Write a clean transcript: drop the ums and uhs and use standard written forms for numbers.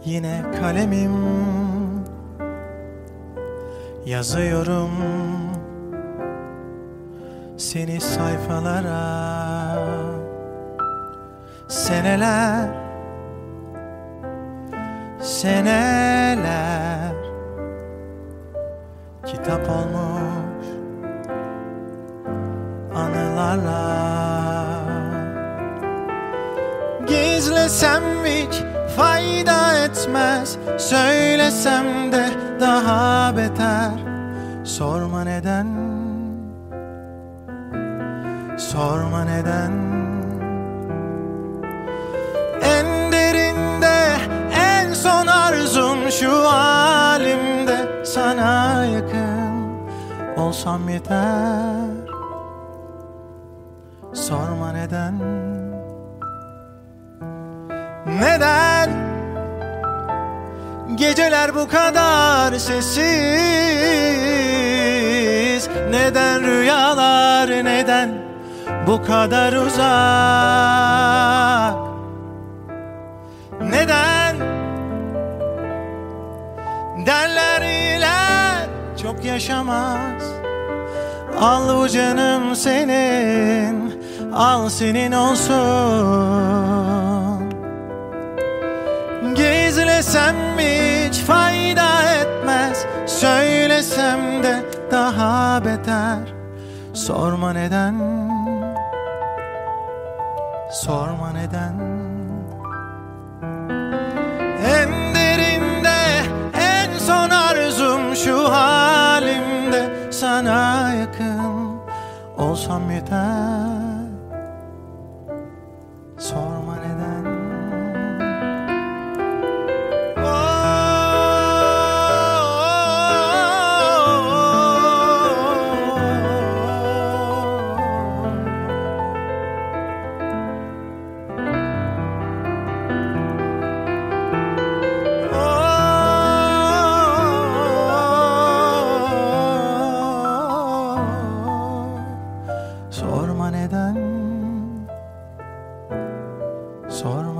Yine kalemim, yazıyorum seni sayfalara. Seneler, seneler kitap olmuş anılarla. Gizlesem hiç fayda etmez, söylesem de daha beter. Sorma neden, sorma neden. En derinde, en son arzum şu halimde sana yakın olsam yeter. Sorma neden. Neden geceler bu kadar sessiz? Neden rüyalar, neden bu kadar uzak? Neden derler iyiler çok yaşamaz? Al bu canım senin, al senin olsun. Gizlesem hiç fayda etmez, söylesem de daha beter. Sorma neden, sorma neden. En derinde, en son arzum şu halimde sana yakın olsam yeter. Sorma neden. Sorma neden, sorma.